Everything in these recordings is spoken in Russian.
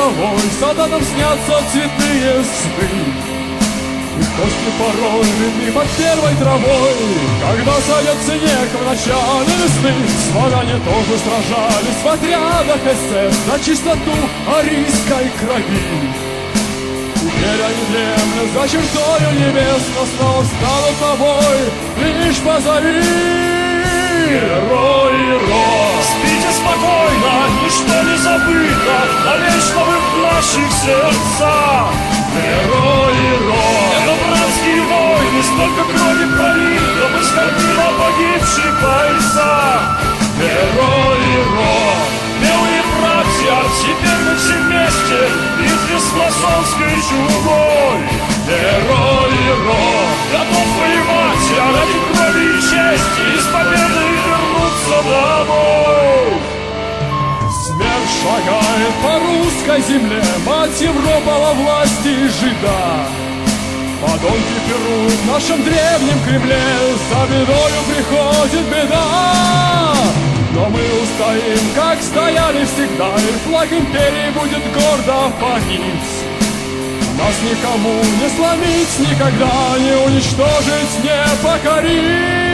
травой солдатам снятся цветные сны. И кости порой видны под первой травой, когда сойдет снег в начале весны. Славяне тоже сражались в отрядах СС за чистоту арийской крови. Теперь они дремлют за чертою небес, но снова станут тобой, лишь позови. Герои род, спите спокойно, ничто не забыто, навечно вы в наших сердцах. Герои род, это братские войны, столько крови пролито, мы скорбим о погибших бойцах. Герои род, белые братья, теперь мы все вместе в битве с масонской чумой. Герои род, готов воевать ради крови и чести, и с победой вернуться домой. Смерть шагает по русской земле, мать Европа во власти жида. Подонки пируют в нашем древнем Кремле, за бедою приходит беда. Но мы устоим, как стояли всегда, и флаг империи будет гордо погибать. Нас никому не сломить никогда, не уничтожить, не покорить.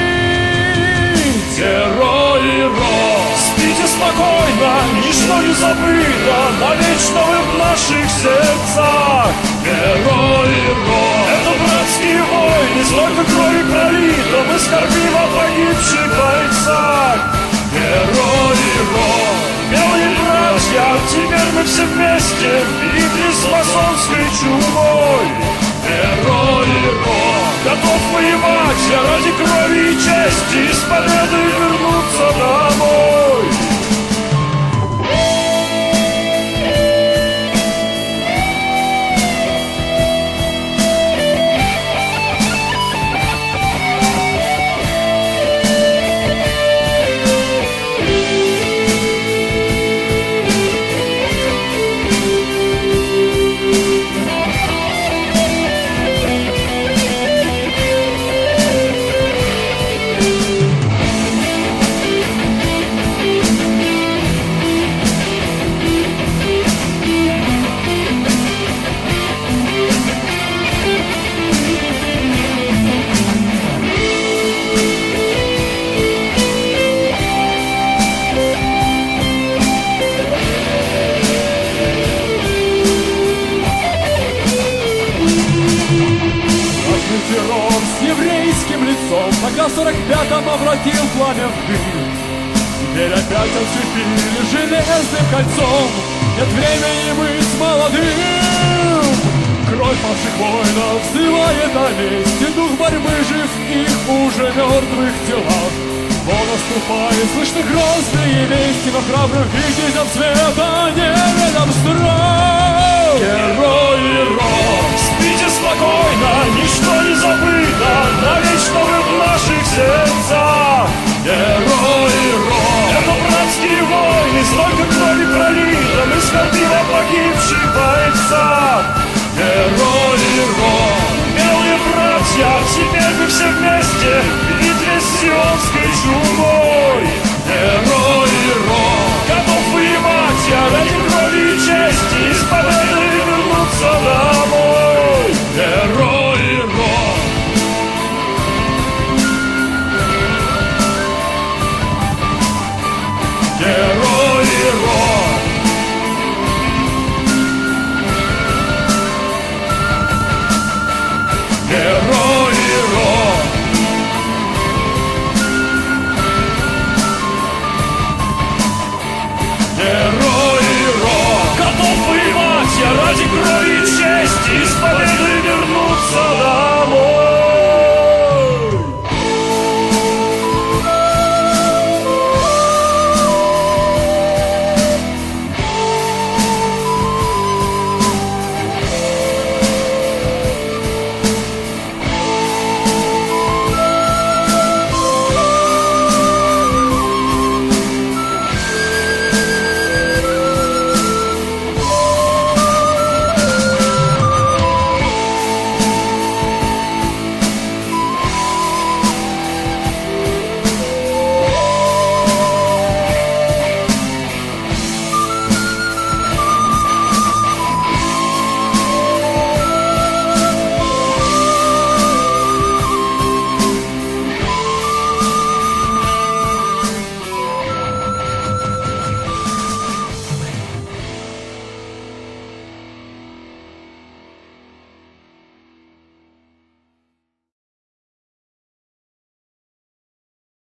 Герои род, спите спокойно, ничто не забыто, навечно вы в наших сердцах. Герои род, это братские войны, столько крови пролито, мы скорбим о погибших бойцах. Герои род, белые братья, теперь мы все вместе в битве с масонской чумой. Герои род, готов воевать ради крови и чести, и с победой вернуться домой. Террор с еврейским лицом тогда в 45-м обратил пламя в дым. Теперь опять оцепили железным кольцом, нет времени быть молодым. Кровь павших воинов взывает о мести, дух борьбы жив в их уже мертвых телах. Но наступает, слышны грозные вести, но храбрым витязям света не ведом страх. Герои род, спите спокойно, ничто не забыто, навечно вы в наших сердцах. Герои род, это братские войны, столько крови пролито, мы скорбим о погибших бойцах. Герои